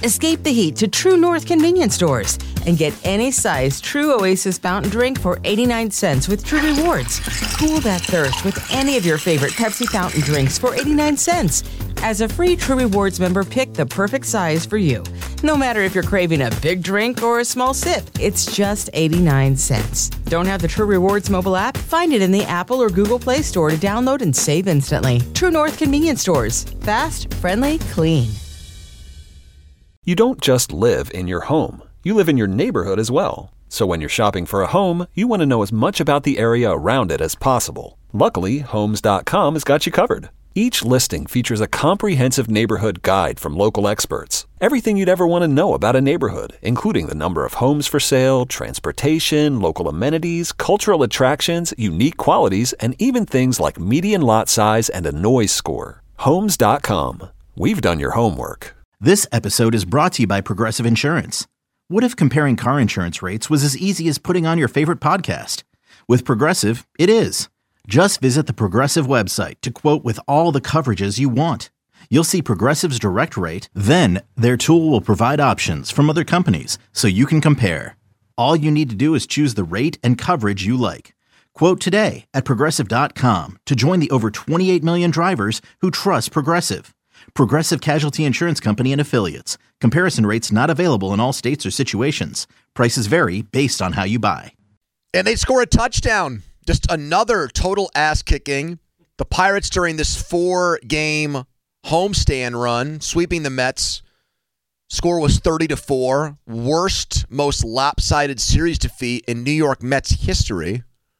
Escape the heat to True North convenience stores and get any size True Oasis fountain drink for 89 cents with True Rewards. Cool that thirst with any of your favorite Pepsi fountain drinks for 89 cents. As a free True Rewards member, pick the perfect size for you. No matter if you're craving a big drink or a small sip, it's just 89 cents. Don't have the True Rewards mobile app? Find it in the Apple or Google Play Store to download and save instantly. True North convenience stores. Fast, friendly, clean. You don't just live in your home. You live in your neighborhood as well. So when you're shopping for a home, you want to know as much about the area around it as possible. Luckily, Homes.com has got you covered. Each listing features a comprehensive neighborhood guide from local experts. Everything you'd ever want to know about a neighborhood, including the number of homes for sale, transportation, local amenities, cultural attractions, unique qualities, and even things like median lot size and a noise score. Homes.com. We've done your homework. This episode is brought to you by Progressive Insurance. What if comparing car insurance rates was as easy as putting on your favorite podcast? With Progressive, it is. Just visit the Progressive website to quote with all the coverages you want. You'll see Progressive's direct rate, then their tool will provide options from other companies so you can compare. All you need to do is choose the rate and coverage you like. Quote today at Progressive.com to join the over 28 million drivers who trust Progressive. Progressive Casualty Insurance Company and Affiliates. Comparison rates not available in all states or situations. Prices vary based on how you buy. And they score a touchdown. Just another total ass-kicking. The Pirates during this 4-game homestand run, sweeping the Mets. Score was 30-4. Worst, most lopsided series defeat in New York Mets history.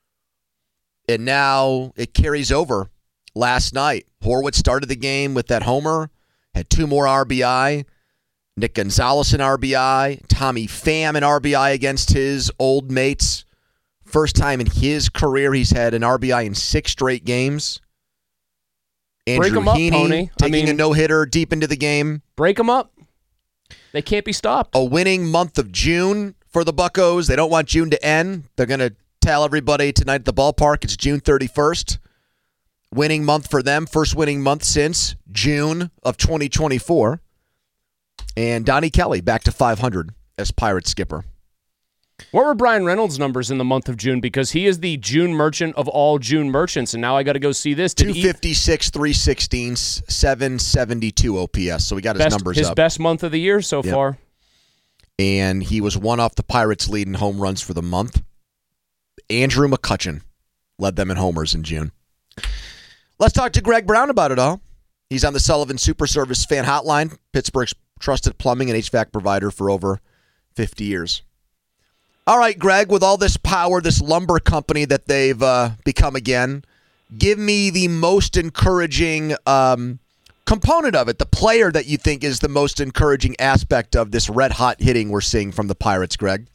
And now it carries over. Last night, Horwitz started the game with that homer, had 2 more RBI. Nick Gonzalez an RBI. Tommy Pham an RBI against his old mates. First time in his career he's had an RBI in 6 straight games. Andrew Break 'em up, Heaney Pony. taking a no-hitter deep into the game. Break them up. They can't be stopped. A winning month of June for the Buccos. They don't want June to end. They're going to tell everybody tonight at the ballpark it's June 31st. Winning month for them. First winning month since June of 2024. And Donnie Kelly back to 500 as Pirates skipper. What were Brian Reynolds' numbers in the month of June? Because he is the June merchant of all June merchants, and now I got to go see this. 256, 316, 772 OPS. So we got his numbers his up. His best month of the year so far. And he was one off the Pirates' lead in home runs for the month. Andrew McCutchen led them in homers in June. Let's talk to Greg Brown about it all. He's on the Sullivan Super Service fan hotline, Pittsburgh's trusted plumbing and HVAC provider for over 50 years. All right, Greg, with all this power, this lumber company that they've become again, give me the most encouraging component of it, the player that you think is the most encouraging aspect of this red-hot hitting we're seeing from the Pirates, Greg.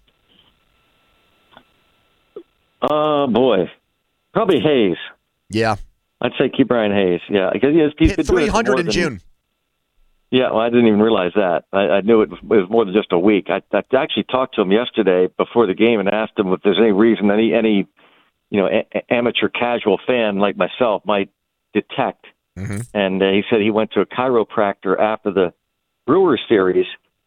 Oh, boy. Probably Hayes. Yeah. I'd say Ke'Bryan Hayes. Yeah, because he's hit 300 in June. Yeah, well, I didn't even realize that. I knew it was more than just a week. I actually talked to him yesterday before the game and asked him if there's any reason any amateur casual fan like myself might detect. Mm-hmm. And he said he went to a chiropractor after the Brewers series.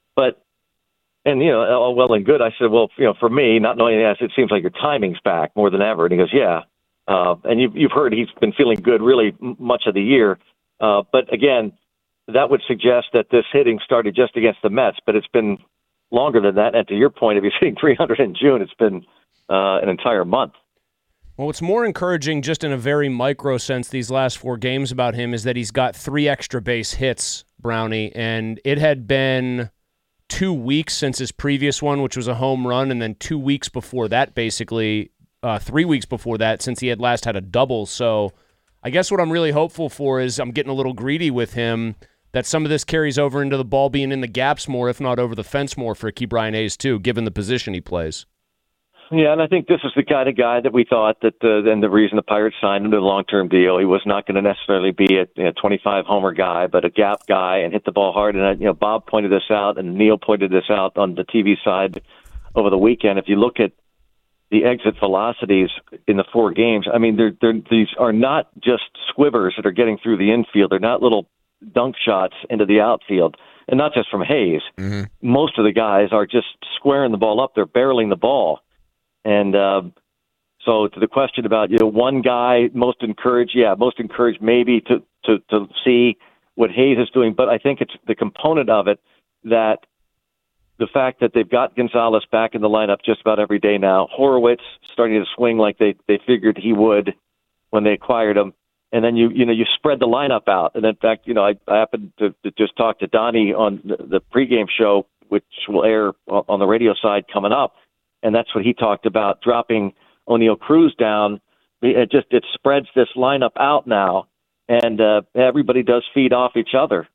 All well and good. I said, well, for me, not knowing that, it seems like your timing's back more than ever. And he goes, yeah. And you've heard he's been feeling good really much of the year. But again, that would suggest that this hitting started just against the Mets, but it's been longer than that. And to your point, if he's hitting 300 in June, it's been an entire month. Well, what's more encouraging just in a very micro sense these last 4 games about him is that he's got 3 extra base hits, Brownie, and it had been 2 weeks since his previous one, which was a home run, and then 2 weeks before that, basically 3 weeks before that, since he had last had a double. So I guess what I'm really hopeful for is I'm getting a little greedy with him, that some of this carries over into the ball being in the gaps more, if not over the fence more, for Ke'Bryan Hayes too, given the position he plays. Yeah, and I think this is the kind of guy that we thought that, and the reason the Pirates signed him to a long-term deal, he was not going to necessarily be a 25-homer guy, but a gap guy and hit the ball hard. And Bob pointed this out, and Neil pointed this out on the TV side over the weekend. If you look at the exit velocities in the 4 games, I mean, these are not just squivers that are getting through the infield. They're not little dunk shots into the outfield. and not just from Hayes. Mm-hmm. Most of the guys are just squaring the ball up. They're barreling the ball. And so to the question about, one guy most encouraged maybe to see what Hayes is doing. But I think it's the component of it that the fact that they've got Gonzalez back in the lineup just about every day now. Horowitz starting to swing like they figured he would when they acquired him. And then you spread the lineup out. And in fact, I happened to just talk to Donnie on the pregame show, which will air on the radio side coming up. And that's what he talked about, dropping O'Neal Cruz down. It spreads this lineup out now, and everybody does feed off each other.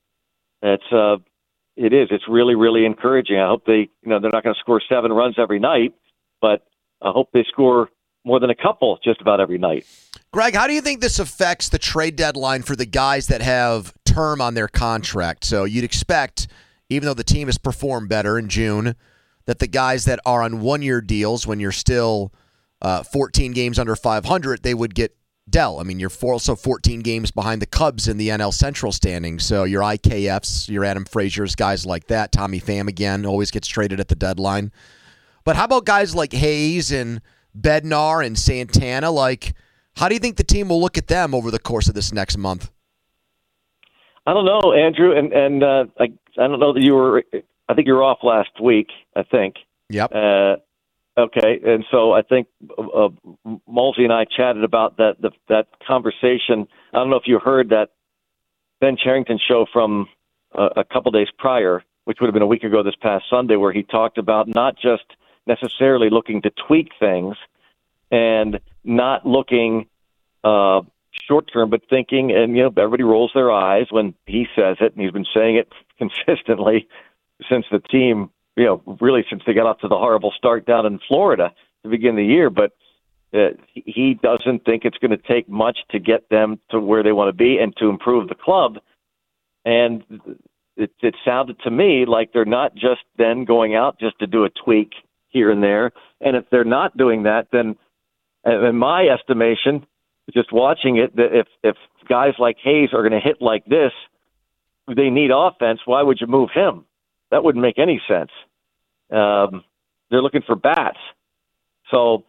It's really, really encouraging. I hope they're not going to score 7 runs every night, but I hope they score more than a couple just about every night. Greg, how do you think this affects the trade deadline for the guys that have term on their contract? So you'd expect, even though the team has performed better in June, that the guys that are on one-year deals, when you're still 14 games under 500, they would get dealt. I mean, you're also 14 games behind the Cubs in the NL Central standings. So your IKFs, your Adam Frazier's, guys like that. Tommy Pham, again, always gets traded at the deadline. But how about guys like Hayes and Bednar and Santana? How do you think the team will look at them over the course of this next month? I don't know, Andrew, and I don't know that you were. I think you were off last week. I think. Yep. Okay, and so I think Mulsey and I chatted about that conversation. I don't know if you heard that Ben Cherington show from a couple days prior, which would have been a week ago this past Sunday, where he talked about not just necessarily looking to tweak things and not looking short term, but thinking, and everybody rolls their eyes when he says it, and he's been saying it consistently since the team, really since they got off to the horrible start down in Florida to begin the year. But he doesn't think it's going to take much to get them to where they want to be and to improve the club. And it sounded to me like they're not just then going out just to do a tweak here and there. And if they're not doing that, then in my estimation, just watching it, that if guys like Hayes are going to hit like this, they need offense. Why would you move him? That wouldn't make any sense. They're looking for bats. So,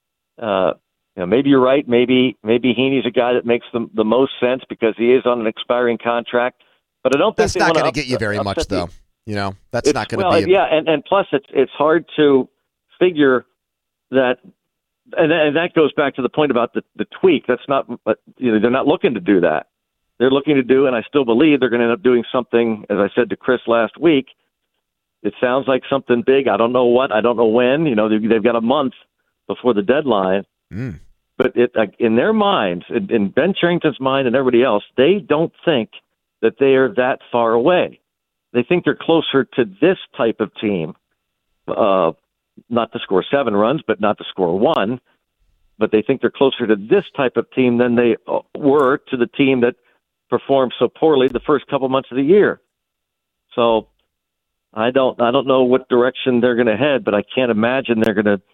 maybe you're right. Maybe Heaney's a guy that makes the most sense because he is on an expiring contract. But I don't think that's not going to get you very much, though. That's not going to be. And plus it's hard to figure that, and that goes back to the point about the tweak. That's not, they're not looking to do that. They're looking to do, and I still believe they're going to end up doing something, as I said to Chris last week. It sounds like something big. I don't know what. I don't know when. They've got a month before the deadline. But in their minds, in Ben Cherington's mind and everybody else, they don't think that they are that far away. They think they're closer to this type of team, not to score 7 runs, but not to score 1. But they think they're closer to this type of team than they were to the team that performed so poorly the first couple months of the year. So I don't know what direction they're going to head, but I can't imagine they're going to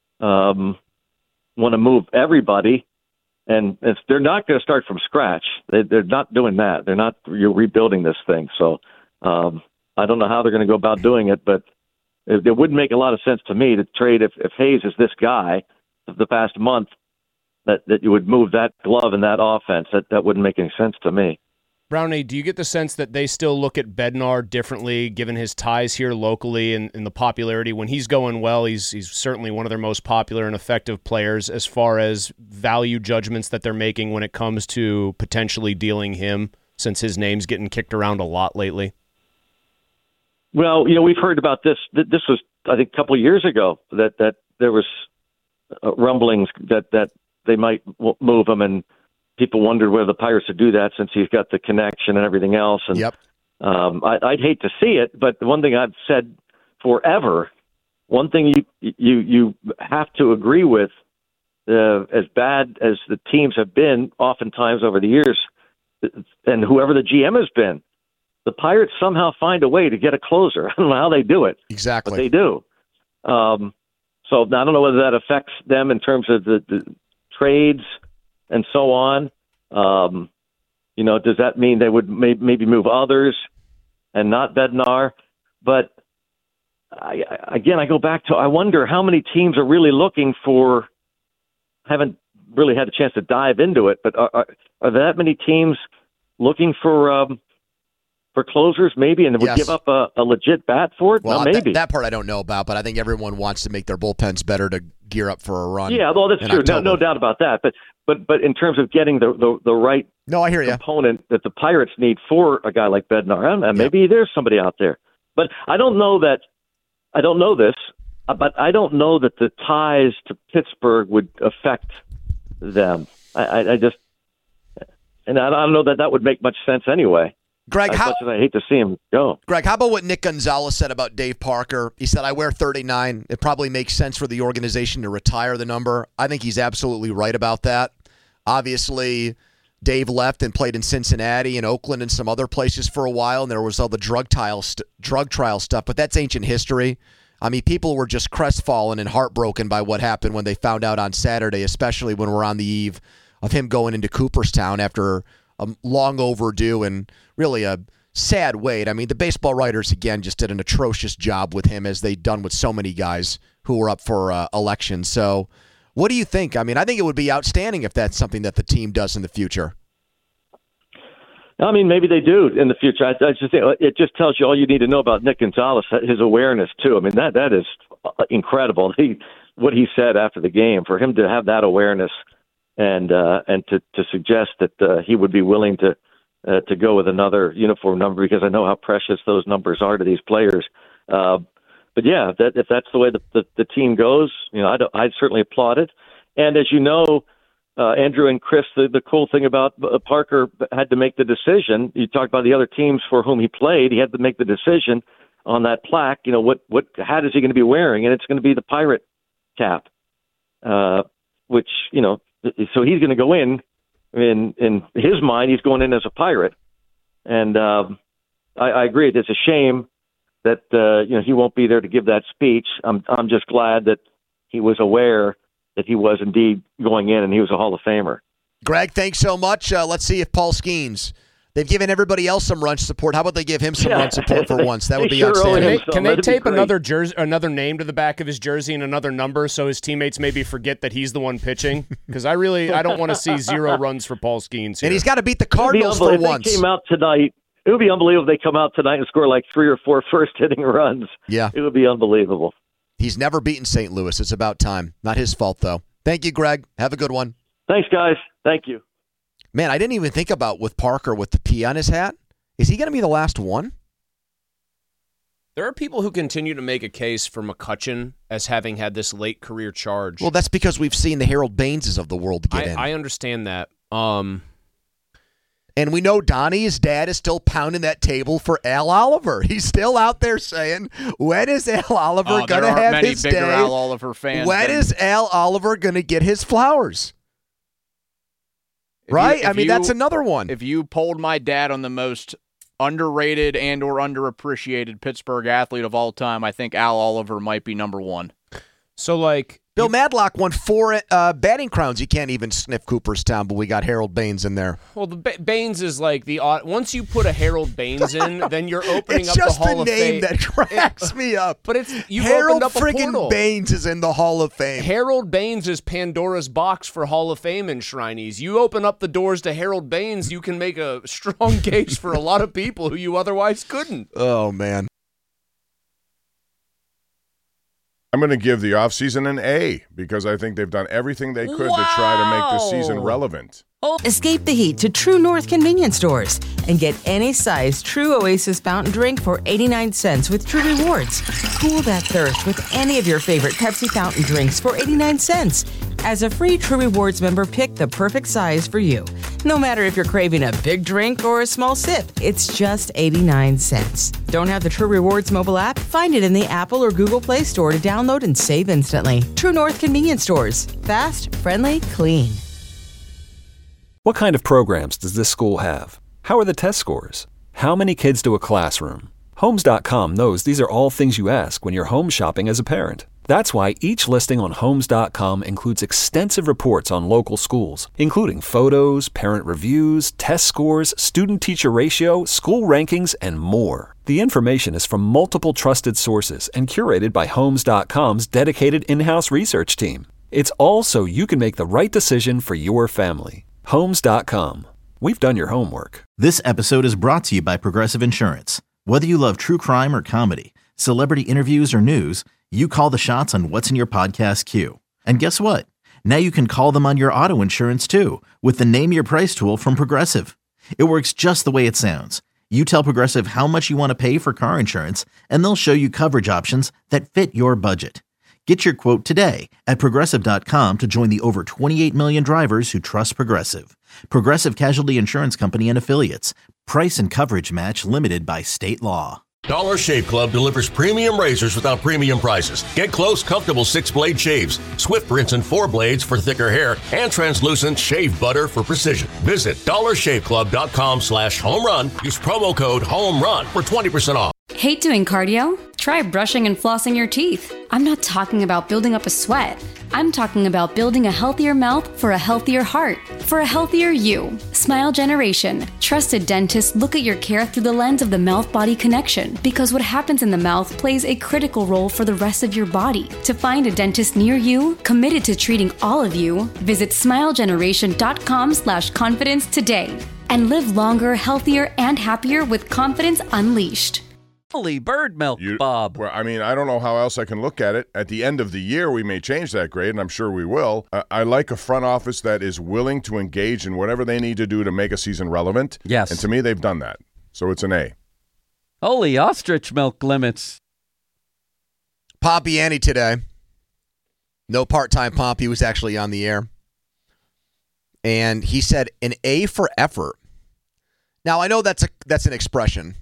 want to move everybody. And they're not going to start from scratch. They're not doing that. They're not rebuilding this thing. So I don't know how they're going to go about doing it, but it wouldn't make a lot of sense to me to trade if Hayes is this guy of the past month, that you would move that glove and that offense. That wouldn't make any sense to me. Brownie, do you get the sense that they still look at Bednar differently, given his ties here locally and the popularity? When he's going well, he's certainly one of their most popular and effective players as far as value judgments that they're making when it comes to potentially dealing him, since his name's getting kicked around a lot lately. Well, we've heard about this. This was, I think, a couple of years ago that there was rumblings that they might move him, and people wondered whether the Pirates would do that since he's got the connection and everything else. And yep. I'd hate to see it, but the one thing I've said forever, one thing you have to agree with, as bad as the teams have been oftentimes over the years, and whoever the GM has been, the Pirates somehow find a way to get a closer. I don't know how they do it. Exactly. But they do. So I don't know whether that affects them in terms of the trades and so on. Does that mean they would maybe move others? and not Bednar. But I go back to, I wonder how many teams are really looking for, haven't really had a chance to dive into it, but are that many teams looking for closers maybe, and would give up a legit bat for it? Well, maybe. That part I don't know about, but I think everyone wants to make their bullpens better to gear up for a run. Yeah, well, that's true. No doubt about that. But in terms of getting the right I hear you. component that the Pirates need for a guy like Bednar, and maybe there's somebody out there. But I don't know this, but I don't know that the ties to Pittsburgh would affect them. I just, and I don't know that would make much sense anyway. Greg, as much as I hate to see him go. Greg, how about what Nick Gonzalez said about Dave Parker? He said, I wear 39. It probably makes sense for the organization to retire the number. I think he's absolutely right about that. Obviously, Dave left and played in Cincinnati and Oakland and some other places for a while, and there was all the drug trial stuff, but that's ancient history. I mean, people were just crestfallen and heartbroken by what happened when they found out on Saturday, especially when we're on the eve of him going into Cooperstown after a long overdue and really a sad wait. I mean, the baseball writers, again, just did an atrocious job with him, as they've done with so many guys who were up for elections. So what do you think? I mean, I think it would be outstanding if that's something that the team does in the future. I mean, maybe they do in the future. I just think it just tells you all you need to know about Nick Gonzalez, his awareness, too. I mean, that is incredible. What he said after the game, for him to have that awareness and to suggest that he would be willing to go with another uniform number, because I know how precious those numbers are to these players. But yeah, if that's the way the team goes, I'd certainly applaud it. And as you know, Andrew and Chris, the cool thing about Parker had to make the decision. You talked about the other teams for whom he played. He had to make the decision on that plaque. What hat is he going to be wearing? And it's going to be the Pirate cap, which, so he's going to go in his mind, he's going in as a Pirate. And I agree. It's a shame that he won't be there to give that speech. I'm just glad that he was aware that he was indeed going in, and he was a Hall of Famer. Greg, thanks so much. Let's see if Paul Skeens. They've given everybody else some run support. How about they give him some run support for once? That would be outstanding. Can they tape another name to the back of his jersey and another number so his teammates maybe forget that he's the one pitching? Because I don't want to see 0 runs for Paul Skeens here. And he's got to beat the Cardinals for once. If they came out tonight, it would be unbelievable if they come out tonight and score like 3 or 4 first-inning runs. Yeah. It would be unbelievable. He's never beaten St. Louis. It's about time. Not his fault, though. Thank you, Greg. Have a good one. Thanks, guys. Thank you. Man, I didn't even think about with Parker with the P on his hat. Is he going to be the last one? There are people who continue to make a case for McCutchen as having had this late career charge. Well, that's because we've seen the Harold Baineses of the world get in. I understand that. And we know Donnie's dad is still pounding that table for Al Oliver. He's still out there saying, when is Al Oliver going to have his day? There aren't many bigger Al Oliver fans. When is Al Oliver going to get his flowers? Right? That's another one. If you polled my dad on the most underrated and or underappreciated Pittsburgh athlete of all time, I think Al Oliver might be number 1. So, Bill Madlock won 4 batting crowns. You can't even sniff Cooperstown, but we got Harold Baines in there. Well, the Baines is like the once you put a Harold Baines in, then you're opening up the Hall of Fame. It's just the name that cracks me up. But you've Harold opened up a portal. friggin' Baines is in the Hall of Fame. Harold Baines is Pandora's box for Hall of Fame enshrinees. You open up the doors to Harold Baines, you can make a strong case for a lot of people who you otherwise couldn't. Oh, man. I'm going to give the offseason an A because I think they've done everything they could to try to make this season relevant. Escape the heat to True North convenience stores and get any size True Oasis fountain drink for 89 cents with True Rewards. Cool that thirst with any of your favorite Pepsi fountain drinks for 89 cents. As a free True Rewards member, pick the perfect size for you. No matter if you're craving a big drink or a small sip, it's just 89 cents. Don't have the True Rewards mobile app? Find it in the Apple or Google Play Store to download and save instantly. True North convenience stores. Fast, friendly, clean. What kind of programs does this school have? How are the test scores? How many kids do a classroom? Homes.com knows these are all things you ask when you're home shopping as a parent. That's why each listing on Homes.com includes extensive reports on local schools, including photos, parent reviews, test scores, student-teacher ratio, school rankings, and more. The information is from multiple trusted sources and curated by Homes.com's dedicated in-house research team. It's all so you can make the right decision for your family. Homes.com. We've done your homework. This episode is brought to you by Progressive Insurance. Whether you love true crime or comedy, celebrity interviews or news, you call the shots on what's in your podcast queue. And guess what? Now you can call them on your auto insurance too with the Name Your Price tool from Progressive. It works just the way it sounds. You tell Progressive how much you want to pay for car insurance, and they'll show you coverage options that fit your budget. Get your quote today at Progressive.com to join the over 28 million drivers who trust Progressive. Progressive Casualty Insurance Company and Affiliates. Price and coverage match limited by state law. Dollar Shave Club delivers premium razors without premium prices. Get close, comfortable 6-blade shaves, Swift rinse and 4 blades for thicker hair, and translucent shave butter for precision. Visit dollarshaveclub.com/homerun. Use promo code HOMERUN for 20% off. Hate doing cardio? Try brushing and flossing your teeth. I'm not talking about building up a sweat. I'm talking about building a healthier mouth for a healthier heart, for a healthier you. Smile Generation. Trusted dentists look at your care through the lens of the mouth-body connection, because what happens in the mouth plays a critical role for the rest of your body. To find a dentist near you, committed to treating all of you, visit smilegeneration.com/confidence today and live longer, healthier, and happier with confidence unleashed. Holy bird milk, Bob. Well, I mean, I don't know how else I can look at it. At the end of the year, we may change that grade, and I'm sure we will. I like a front office that is willing to engage in whatever they need to do to make a season relevant. Yes. And to me, they've done that. So it's an A. Holy ostrich milk limits. Pompiani today. No part-time Pomp. He was actually on the air. And he said an A for effort. Now, I know that's an expression.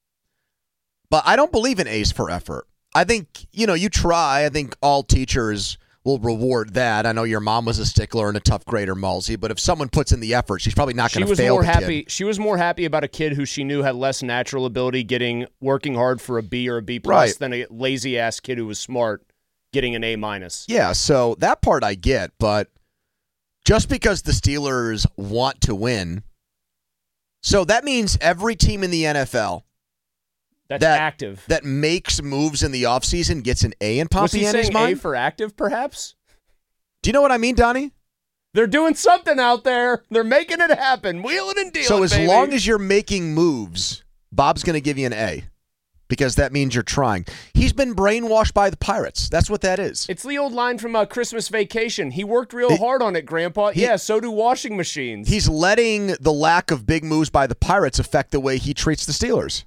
But I don't believe in A's for effort. I think, you try. I think all teachers will reward that. I know your mom was a stickler and a tough grader, Malsey, but if someone puts in the effort, she's probably not going to fail the kid. She was more happy about a kid who she knew had less natural ability working hard for a B or a B+ than a lazy-ass kid who was smart getting an A-. Yeah, so that part I get, but just because the Steelers want to win, so that means every team in the NFL that's active, that makes moves in the offseason gets an A in Pompiani's mind? Was he saying A for active, perhaps? Do you know what I mean, Donnie? They're doing something out there. They're making it happen. Wheeling and dealing, So as baby. long as you're making moves, Bob's going to give you an A because that means you're trying. He's been brainwashed by the Pirates. That's what that is. It's the old line from Christmas Vacation. He worked real hard on it, Grandpa. So do washing machines. He's letting the lack of big moves by the Pirates affect the way he treats the Steelers.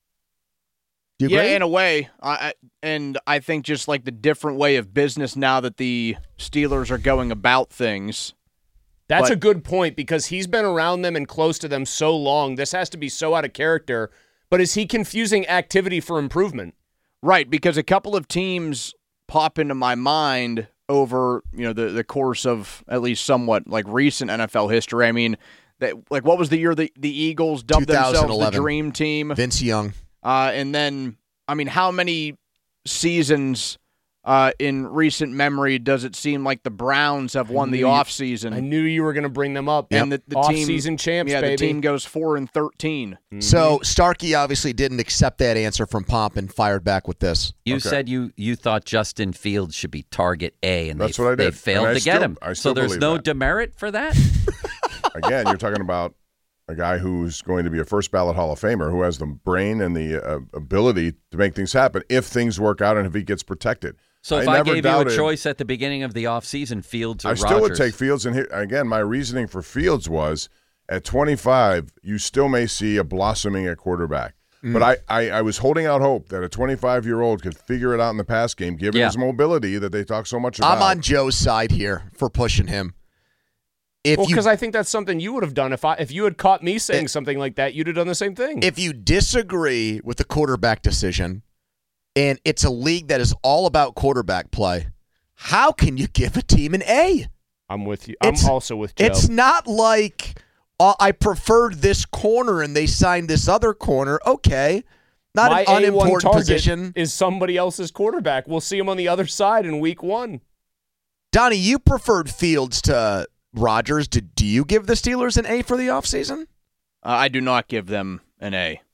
Do you agree? Yeah, in a way. And I think just like the different way of business now that the Steelers are going about things. That's a good point because he's been around them and close to them so long. This has to be so out of character. But is he confusing activity for improvement? Right, because a couple of teams pop into my mind over the course of at least somewhat like recent NFL history. I mean, what was the year the Eagles dubbed themselves the Dream Team? Vince Young. And then, I mean, how many seasons in recent memory does it seem like the Browns have won the offseason? I knew you were going to bring them up. And the off-season champs, baby. The team goes 4-13. Mm-hmm. So Starkey obviously didn't accept that answer from Pomp and fired back with this. You said you thought Justin Fields should be target A, and that's what I did. They failed to get him. So there's no demerit for that? Again, you're talking about a guy who's going to be a first ballot Hall of Famer who has the brain and the ability to make things happen if things work out and if he gets protected. So if I gave you a choice at the beginning of the offseason, Fields or Rodgers? I still would take Fields. And again, my reasoning for Fields was at 25, you still may see a blossoming at quarterback. But I was holding out hope that a 25-year-old could figure it out in the pass game, given his mobility that they talk so much about. I'm on Joe's side here for pushing him. Because I think that's something you would have done. If you had caught me saying something like that, you'd have done the same thing. If you disagree with the quarterback decision, and it's a league that is all about quarterback play, how can you give a team an A? I'm with you. I'm also with Joe. It's not like I preferred this corner and they signed this other corner. Okay. Not My an unimportant position. Is somebody else's quarterback. We'll see him on the other side in week 1. Donnie, you preferred Fields to Rodgers. Do you give the Steelers an A for the offseason? I do not give them an A.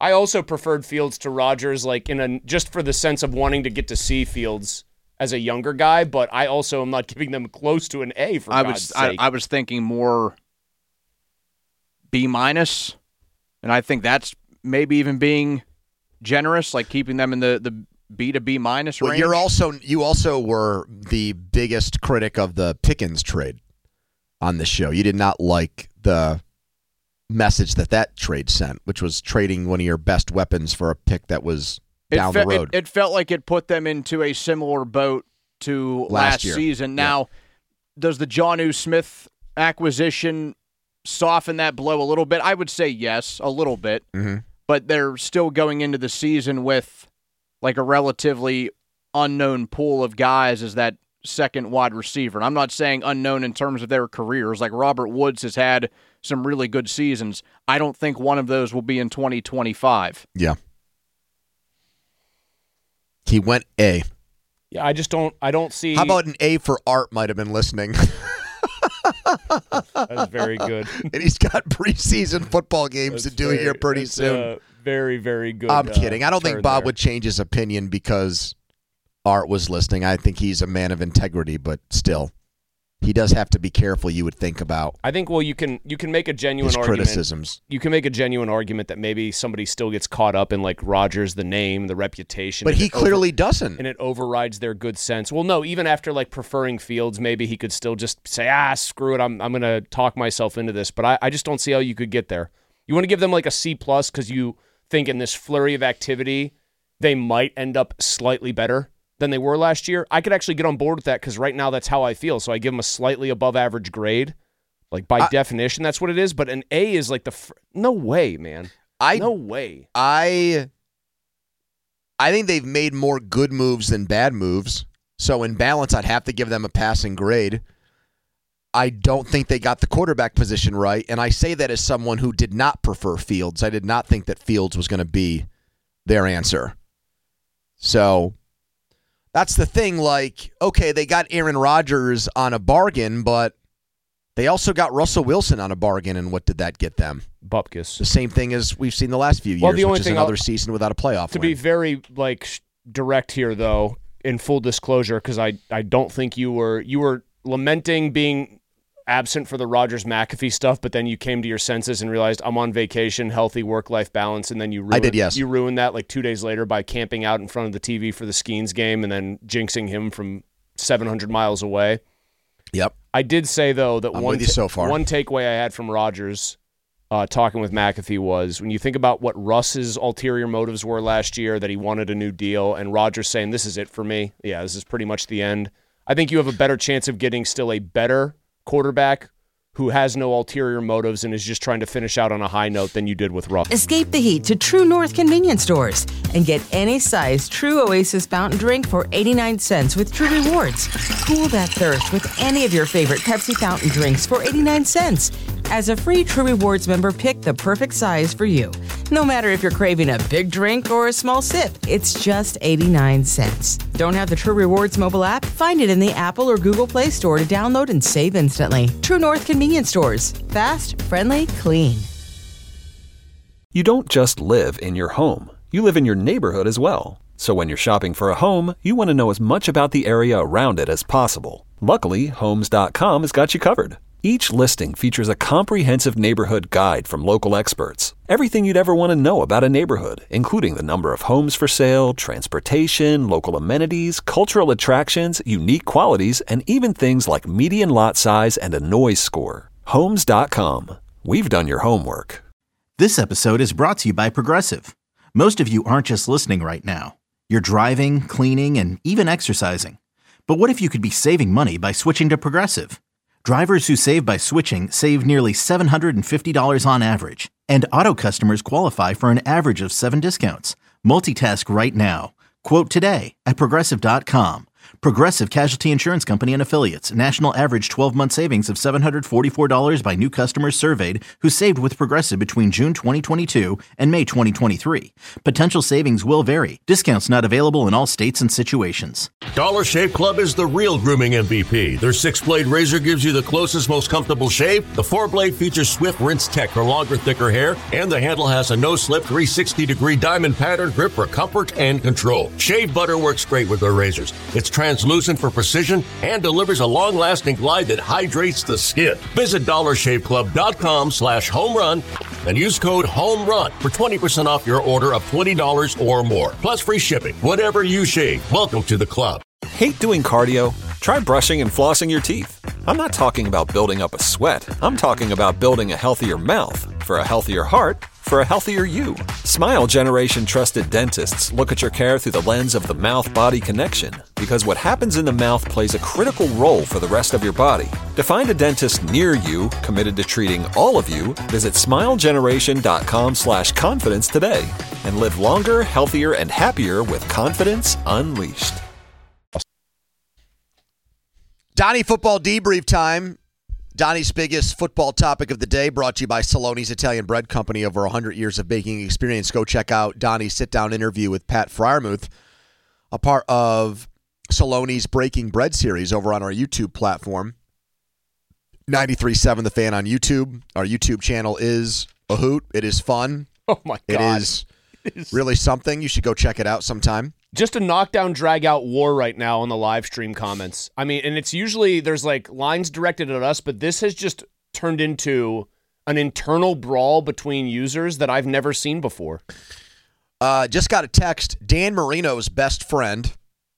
I also preferred Fields to Rodgers, like just for the sense of wanting to get to see Fields as a younger guy, but I also am not giving them close to an A for God's sake. I was thinking more B-, and I think that's maybe even being generous, like keeping them in the B to B- range. Well, you also were the biggest critic of the Pickens trade on the show. You did not like the message that trade sent, which was trading one of your best weapons for a pick that was down the road. It felt like it put them into a similar boat to last season. Now, does the Jonnu Smith acquisition soften that blow a little bit? I would say yes, a little bit. Mm-hmm. But they're still going into the season with like a relatively unknown pool of guys as that second wide receiver. And I'm not saying unknown in terms of their careers. Like Robert Woods has had some really good seasons. I don't think one of those will be in 2025. Yeah. He went A. Yeah, I don't see. How about an A for Art might have been listening? That's very good. And he's got preseason football games to do here pretty soon. Very, very good. I'm kidding. I don't think Bob would change his opinion because Art was listening. I think he's a man of integrity, but still, he does have to be careful, you would think, about. I think, well, you can make a genuine argument. Criticisms. You can make a genuine argument that maybe somebody still gets caught up in like Rodgers, the name, the reputation. But he clearly doesn't. And it overrides their good sense. Well, no, even after like preferring Fields, maybe he could still just say, screw it, I'm going to talk myself into this. But I just don't see how you could get there. You want to give them like a C+ because you think in this flurry of activity, they might end up slightly better than they were last year. I could actually get on board with that because right now that's how I feel. So I give them a slightly above average grade. Like by definition, that's what it is. But an A is like no way, man. No way. I think they've made more good moves than bad moves. So in balance, I'd have to give them a passing grade. I don't think they got the quarterback position right. And I say that as someone who did not prefer Fields. I did not think that Fields was going to be their answer. So that's the thing. Like, okay, they got Aaron Rodgers on a bargain, but they also got Russell Wilson on a bargain. And what did that get them? Bupkis. The same thing as we've seen the last few years, which is another season without a playoff win. Be very direct here, though, in full disclosure, because I don't think you were lamenting being absent for the Rodgers-McAfee stuff, but then you came to your senses and realized I'm on vacation, healthy work-life balance, and then you ruined that like 2 days later by camping out in front of the TV for the Skeens game and then jinxing him from 700 miles away. Yep. I did say, though, that one takeaway I had from Rodgers talking with McAfee was when you think about what Russ's ulterior motives were last year, that he wanted a new deal, and Rodgers saying, this is it for me. Yeah, this is pretty much the end. I think you have a better chance of getting still a better quarterback who has no ulterior motives and is just trying to finish out on a high note than you did with Russ. Escape the heat to True North convenience stores and get any size True Oasis fountain drink for 89 cents with True Rewards. Cool that thirst with any of your favorite Pepsi fountain drinks for 89 cents. As a free True Rewards member, pick the perfect size for you. No matter if you're craving a big drink or a small sip, it's just 89 cents. Don't have the True Rewards mobile app? Find it in the Apple or Google Play Store to download and save instantly. True North convenience stores. Fast, friendly, clean. You don't just live in your home. You live in your neighborhood as well. So when you're shopping for a home, you want to know as much about the area around it as possible. Luckily, Homes.com has got you covered. Each listing features a comprehensive neighborhood guide from local experts. Everything you'd ever want to know about a neighborhood, including the number of homes for sale, transportation, local amenities, cultural attractions, unique qualities, and even things like median lot size and a noise score. Homes.com. We've done your homework. This episode is brought to you by Progressive. Most of you aren't just listening right now. You're driving, cleaning, and even exercising. But what if you could be saving money by switching to Progressive? Drivers who save by switching save nearly $750 on average, and auto customers qualify for an average of 7 discounts. Multitask right now. Quote today at Progressive.com. Progressive Casualty Insurance Company and Affiliates. National average 12-month savings of $744 by new customers surveyed who saved with Progressive between June 2022 and May 2023. Potential savings will vary. Discounts not available in all states and situations. Dollar Shave Club is the real grooming MVP. Their 6-blade razor gives you the closest, most comfortable shave. The 4-blade features swift rinse tech for longer, thicker hair, and the handle has a no-slip 360-degree diamond pattern grip for comfort and control. Shave butter works great with their razors. It's translucent for precision and delivers a long-lasting glide that hydrates the skin. Visit dollarshaveclub.com/homerun and use code HOMERUN for 20% off your order of $20 or more, plus free shipping. Whatever you shave, welcome to the club. Hate doing cardio? Try brushing and flossing your teeth. I'm not talking about building up a sweat. I'm talking about building a healthier mouth. For a healthier heart, for a healthier you. Smile Generation trusted dentists look at your care through the lens of the mouth-body connection, because what happens in the mouth plays a critical role for the rest of your body. To find a dentist near you committed to treating all of you, visit smilegeneration.com/confidence today and live longer, healthier, and happier with confidence unleashed. Donnie football debrief time. Donnie's biggest football topic of the day, brought to you by Saloni's Italian Bread Company. Over 100 years of baking experience. Go check out Donnie's sit-down interview with Pat Freiermuth, a part of Saloni's Breaking Bread series over on our YouTube platform. 93.7 The Fan on YouTube. Our YouTube channel is a hoot. It is fun. Oh, my God. It is really something. You should go check it out sometime. Just a knockdown, drag-out war right now on the live stream comments. I mean, and it's usually, there's like lines directed at us, but this has just turned into an internal brawl between users that I've never seen before. Just got a text. Dan Marino's best friend,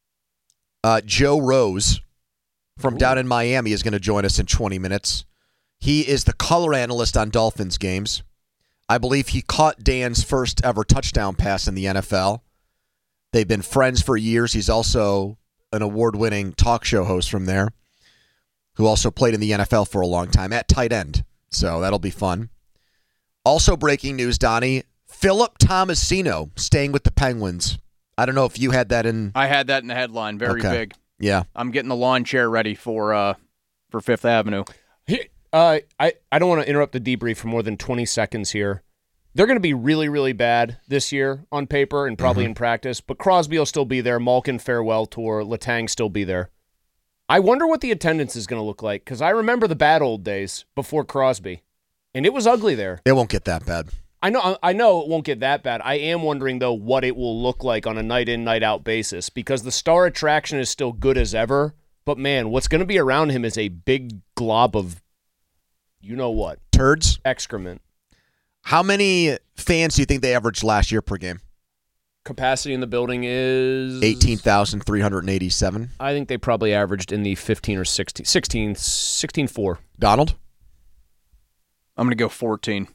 Joe Rose, from down in Miami, is going to join us in 20 minutes. He is the color analyst on Dolphins games. I believe he caught Dan's first ever touchdown pass in the NFL. They've been friends for years. He's also an award-winning talk show host from there, who also played in the NFL for a long time at tight end. So that'll be fun. Also breaking news, Donnie, Philip Tomasino staying with the Penguins. I don't know if you had that in. I had that in the headline. Very big. Yeah. I'm getting the lawn chair ready for Fifth Avenue. I don't want to interrupt the debrief for more than 20 seconds here. They're going to be really, really bad this year on paper and probably in practice, but Crosby will still be there. Malkin farewell tour. Letang still be there. I wonder what the attendance is going to look like, because I remember the bad old days before Crosby, and it was ugly there. It won't get that bad. I know it won't get that bad. I am wondering, though, what it will look like on a night-in, night-out basis, because the star attraction is still good as ever, but, man, what's going to be around him is a big glob of you-know-what. Turds? Excrement. How many fans do you think they averaged last year per game? Capacity in the building is 18,387. I think they probably averaged in the 15 or 16.4. Donald? I'm going to go 14.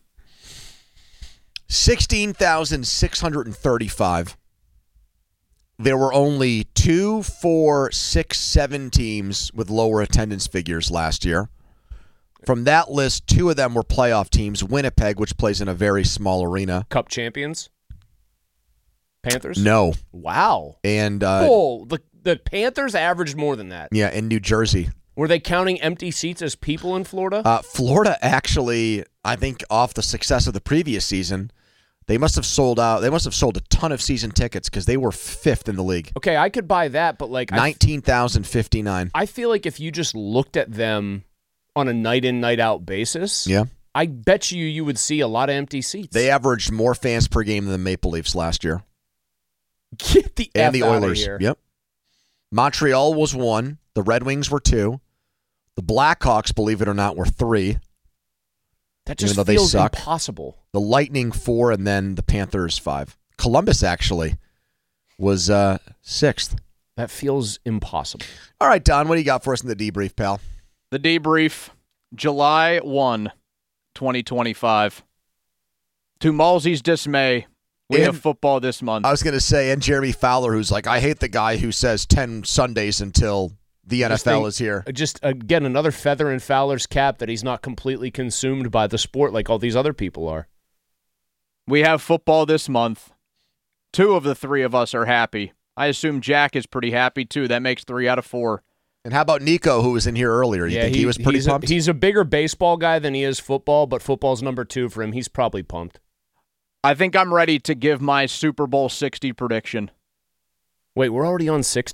16,635. There were only 2, 4, 6, 7 teams with lower attendance figures last year. From that list, 2 of them were playoff teams. Winnipeg, which plays in a very small arena. Cup champions? Panthers? No. Wow. And the Panthers averaged more than that. Yeah, in New Jersey. Were they counting empty seats as people in Florida? Florida actually, I think, off the success of the previous season, they must have sold out. They must have sold a ton of season tickets because they were 5th in the league. Okay, I could buy that, but like 19,059. I feel like if you just looked at them on a night-in, night-out basis, yeah, I bet you would see a lot of empty seats. They averaged more fans per game than the Maple Leafs last year. Get the and F the out Oilers. Of here. Yep. Montreal was 1. The Red Wings were 2. The Blackhawks, believe it or not, were 3. That just even though feels they suck. impossible. The Lightning 4, and then the Panthers 5. Columbus actually was 6th. That feels impossible. All right, Don, what do you got for us in the debrief, pal? The debrief, July 1, 2025. To Malsey's dismay, we have football this month. I was going to say, and Jeremy Fowler, who's like, I hate the guy who says 10 Sundays until the NFL is here. Just, again, another feather in Fowler's cap that he's not completely consumed by the sport like all these other people are. We have football this month. 2 of the 3 of us are happy. I assume Jack is pretty happy, too. That makes 3 out of 4. And how about Nico, who was in here earlier? You think he was pretty pumped? He's a bigger baseball guy than he is football, but football's number 2 for him. He's probably pumped. I think I'm ready to give my Super Bowl 60 prediction. Wait, we're already on 60?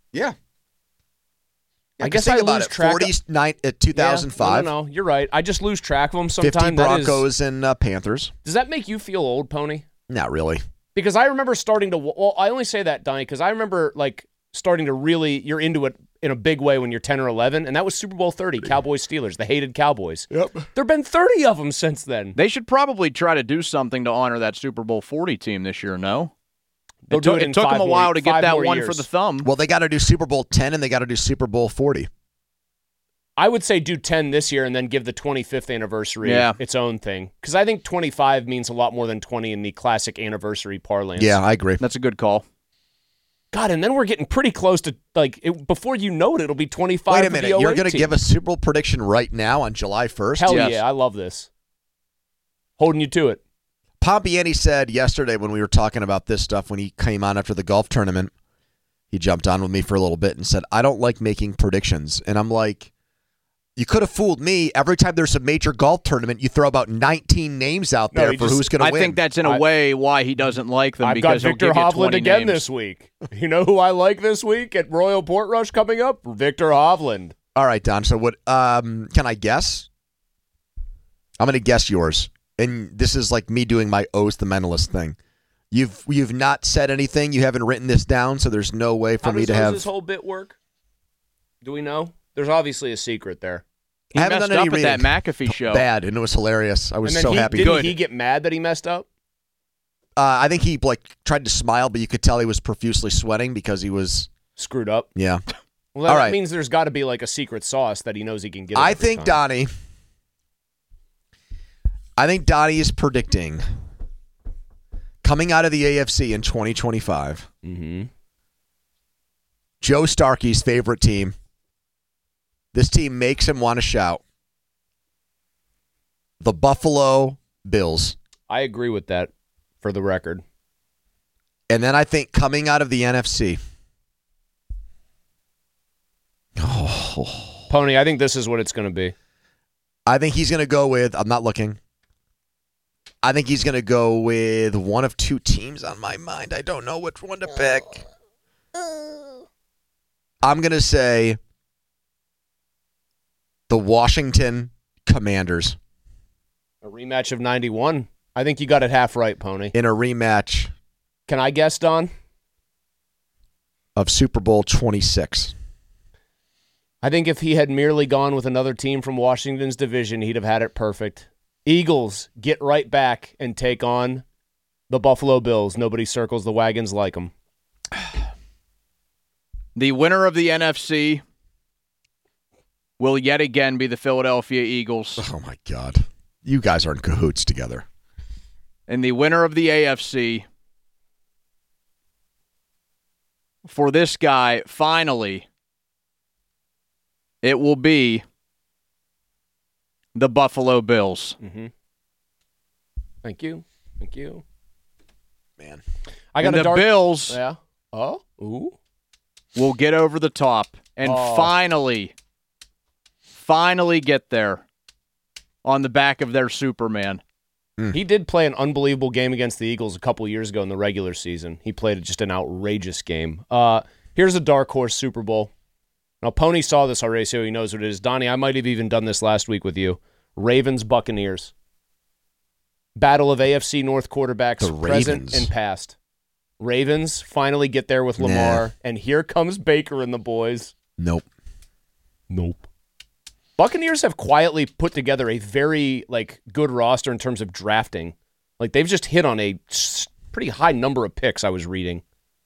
Yeah. I guess think I about lose it. track. 49 at 2005. Yeah, no, you're right. I just lose track of them sometimes. 50 Broncos and Panthers. Does that make you feel old, Pony? Not really. Because I remember starting to. Well, I only say that, Donnie, because I remember starting to really. You're into it in a big way when you're 10 or 11, and that was Super Bowl 30, Cowboys Steelers, the hated Cowboys. Yep. There've been 30 of them since then. They should probably try to do something to honor that Super Bowl 40 team this year. No. It took them a while to get that one for the thumb. Well, they got to do Super Bowl 10 and they got to do Super Bowl 40. I would say do 10 this year and then give the 25th anniversary its own thing. Because I think 25 means a lot more than 20 in the classic anniversary parlance. Yeah, I agree. That's a good call. God, and then we're getting pretty close to, before you know it, it'll be 25. Wait a minute. You're going to give a Super Bowl prediction right now on July 1st? Hell yeah, I love this. Holding you to it. Pompiani said yesterday when we were talking about this stuff, when he came on after the golf tournament, he jumped on with me for a little bit and said, I don't like making predictions. And I'm like, you could have fooled me. Every time there's a major golf tournament, you throw about 19 names out there for who's going to win. I think that's in a way why he doesn't like them. I've got Victor Hovland again names. this week. You know who I like this week at Royal Portrush coming up? Victor Hovland. All right, Don. So what? Can I guess? I'm going to guess yours. And this is like me doing my O's the Mentalist thing. You've not said anything. You haven't written this down, so there's no way for me to have. How does this whole bit work? Do we know? There's obviously a secret there. He messed up at that McAfee show. Bad, and it was hilarious. I was so happy. Didn't he get mad that he messed up? I think he tried to smile, but you could tell he was profusely sweating because he was screwed up. Yeah. Well, that means there's got to be a secret sauce that he knows he can get. I think Donnie is predicting coming out of the AFC in 2025. Mm-hmm. Joe Starkey's favorite team. This team makes him want to shout. The Buffalo Bills. I agree with that, for the record. And then I think coming out of the NFC. Pony, I think this is what it's going to be. I think he's going to go with, I'm not looking. I think he's going to go with one of two teams on my mind. I don't know which one to pick. I'm going to say the Washington Commanders. A rematch of 91. I think you got it half right, Pony. In a rematch. Can I guess, Don? Of Super Bowl 26. I think if he had merely gone with another team from Washington's division, he'd have had it perfect. Eagles get right back and take on the Buffalo Bills. Nobody circles the wagons like them. The winner of the NFC will yet again be the Philadelphia Eagles. Oh, my God. You guys are in cahoots together. And the winner of the AFC, for this guy, finally, it will be the Buffalo Bills. Mm-hmm. Thank you. Thank you. Man. I got the Bills. Yeah. Oh. Ooh. Will get over the top and finally get there on the back of their Superman. He did play an unbelievable game against the Eagles a couple years ago in the regular season. He played just an outrageous game. Here's a dark horse Super Bowl. Now, Pony saw this already, so he knows what it is. Donnie, I might have even done this last week with you. Ravens-Buccaneers. Battle of AFC North quarterbacks, present and past. Ravens finally get there with Lamar, and here comes Baker and the boys. Nope. Buccaneers have quietly put together a very good roster in terms of drafting. They've just hit on a pretty high number of picks, I was reading.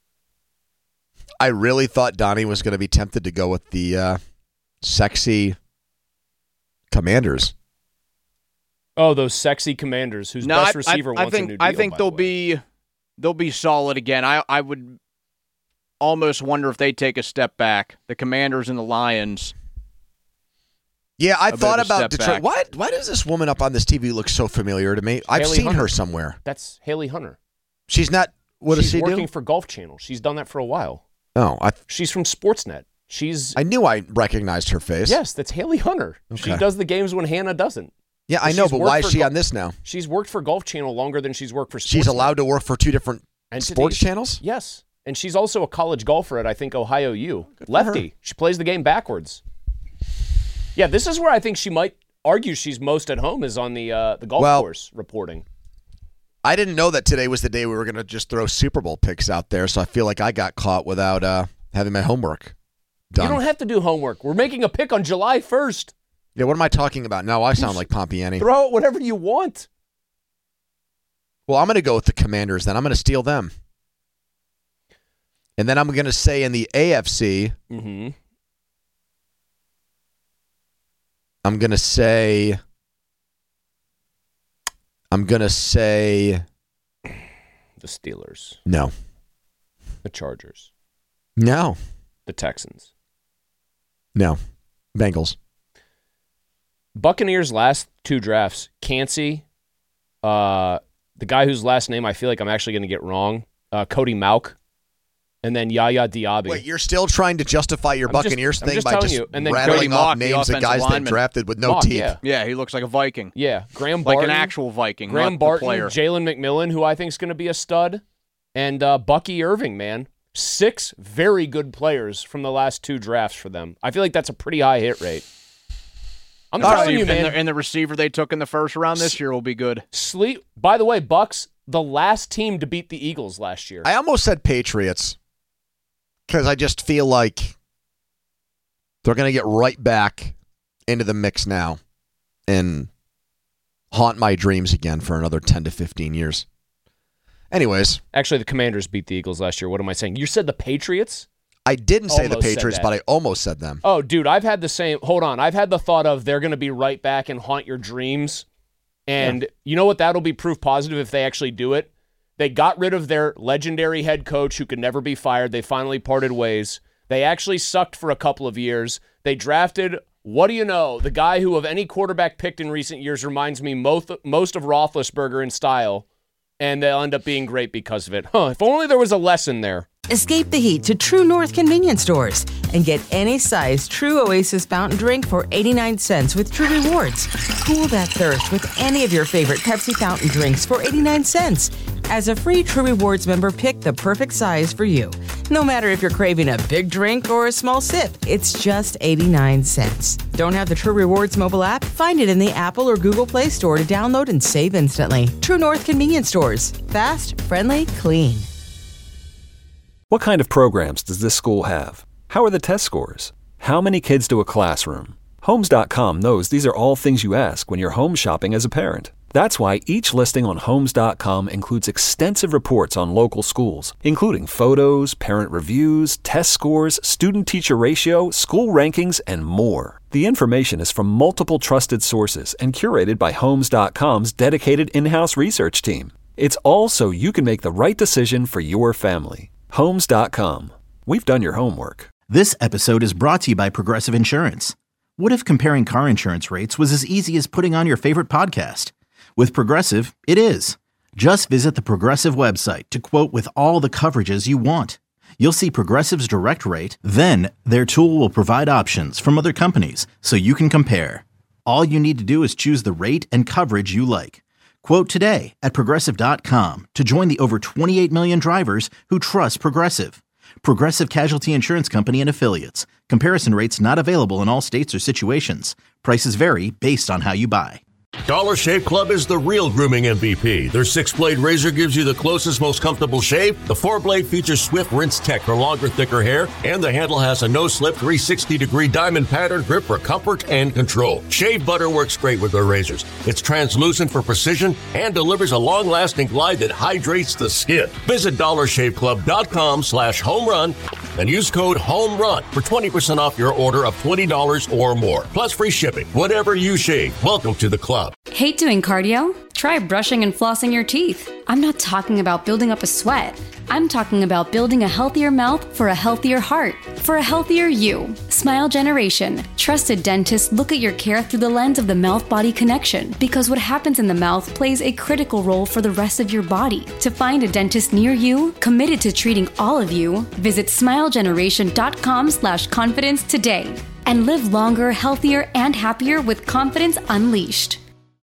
I really thought Donnie was going to be tempted to go with the sexy Commanders. Oh, those sexy Commanders whose best receiver wants a new deal. I think they'll be solid again. I would almost wonder if they take a step back. The Commanders and the Lions. Yeah, I thought about Detroit. Why does this woman up on this TV look so familiar to me? I've seen her somewhere. That's Haley Hunter. She's not. What does she do? She's working for Golf Channel. She's done that for a while. Oh, she's from Sportsnet. I knew I recognized her face. Yes, that's Haley Hunter. Okay. She does the games when Hannah doesn't. Yeah, I know, but why is she on this now? She's worked for Golf Channel longer than she's worked for Sportsnet. She's allowed to work for two different sports channels? Yes. And she's also a college golfer at, I think, Ohio U. Lefty. She plays the game backwards. Yeah, this is where I think she might argue she's most at home, is on the golf course reporting. I didn't know that today was the day we were going to just throw Super Bowl picks out there, so I feel like I got caught without having my homework done. You don't have to do homework. We're making a pick on July 1st. Yeah, what am I talking about? Now I sound like Pompiani. Throw out whatever you want. Well, I'm going to go with the Commanders then. I'm going to steal them. And then I'm going to say in the AFC, I'm going to say the Steelers. No. The Chargers. No. The Texans. No. Bengals. Buccaneers' last 2 drafts, Cansey, the guy whose last name I feel like I'm actually going to get wrong, Cody Mauch, and then Yaya Diaby. Wait, you're still trying to justify your Buccaneers thing by just and then rattling Cody off Mauch, names of guys they drafted with no teeth. Yeah, he looks like a Viking. Yeah, Graham Barton. Like an actual Viking, Graham not Barton, the player. Jalen McMillan, who I think is going to be a stud, and Bucky Irving, man. 6 very good players from the last 2 drafts for them. I feel like that's a pretty high hit rate. I'm telling you, man. And the receiver they took in the first round this year will be good. By the way, Bucks, the last team to beat the Eagles last year. I almost said Patriots because I just feel like they're going to get right back into the mix now and haunt my dreams again for another 10 to 15 years. Anyways. Actually, the Commanders beat the Eagles last year. What am I saying? You said the Patriots? I didn't say the Patriots, but I almost said them. Oh, dude, I've had the same. Hold on. I've had the thought of they're going to be right back and haunt your dreams. And you know what? That'll be proof positive if they actually do it. They got rid of their legendary head coach who could never be fired. They finally parted ways. They actually sucked for a couple of years. They drafted, what do you know, the guy who of any quarterback picked in recent years reminds me most of Roethlisberger in style. And they'll end up being great because of it. If only there was a lesson there. Escape the heat to True North convenience stores and get any size True Oasis fountain drink for 89 cents with True Rewards. Cool that thirst with any of your favorite Pepsi fountain drinks for 89 cents. As a free True Rewards member, pick the perfect size for you. No matter if you're craving a big drink or a small sip, it's just 89 cents. Don't have the True Rewards mobile app? Find it in the Apple or Google Play Store to download and save instantly. True North convenience stores. Fast, friendly, clean. What kind of programs does this school have? How are the test scores? How many kids do a classroom? Homes.com knows these are all things you ask when you're home shopping as a parent. That's why each listing on Homes.com includes extensive reports on local schools, including photos, parent reviews, test scores, student-teacher ratio, school rankings, and more. The information is from multiple trusted sources and curated by Homes.com's dedicated in-house research team. It's all so you can make the right decision for your family. Homes.com. We've done your homework. This episode is brought to you by Progressive Insurance. What if comparing car insurance rates was as easy as putting on your favorite podcast? With Progressive, it is. Just visit the Progressive website to quote with all the coverages you want. You'll see Progressive's direct rate, then their tool will provide options from other companies so you can compare. All you need to do is choose the rate and coverage you like. Quote today at Progressive.com to join the over 28 million drivers who trust Progressive. Progressive Casualty Insurance Company and Affiliates. Comparison rates not available in all states or situations. Prices vary based on how you buy. Dollar Shave Club is the real grooming MVP. Their 6-blade razor gives you the closest, most comfortable shave. The 4-blade features swift rinse tech for longer, thicker hair. And the handle has a no-slip 360-degree diamond pattern grip for comfort and control. Shave butter works great with their razors. It's translucent for precision and delivers a long-lasting glide that hydrates the skin. Visit DollarShaveClub.com/homerun and use code HOMERUN for 20% off your order of $20 or more. Plus free shipping. Whatever you shave, welcome to the club. Hate doing cardio? Try brushing and flossing your teeth. I'm not talking about building up a sweat. I'm talking about building a healthier mouth for a healthier heart, for a healthier you. Smile Generation. Trusted dentists look at your care through the lens of the mouth-body connection because what happens in the mouth plays a critical role for the rest of your body. To find a dentist near you, committed to treating all of you, visit smilegeneration.com/confidence today and live longer, healthier, and happier with confidence unleashed.